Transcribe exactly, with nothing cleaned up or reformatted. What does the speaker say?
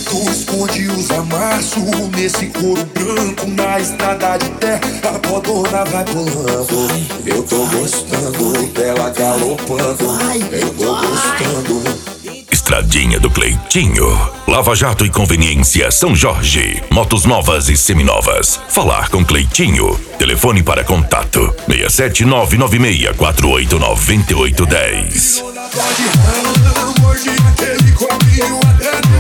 Tu esconde os amassos nesse couro branco na estrada de terra. A podona vai pulando. Eu tô gostando dela galopando. Eu tô gostando. Estradinha do Cleitinho. Lava Jato e Conveniência São Jorge. Motos novas e seminovas. Falar com Cleitinho. Telefone para contato seis sete nove nove seis quatro oito nove oito um zero. Hoje aquele copinho atrás.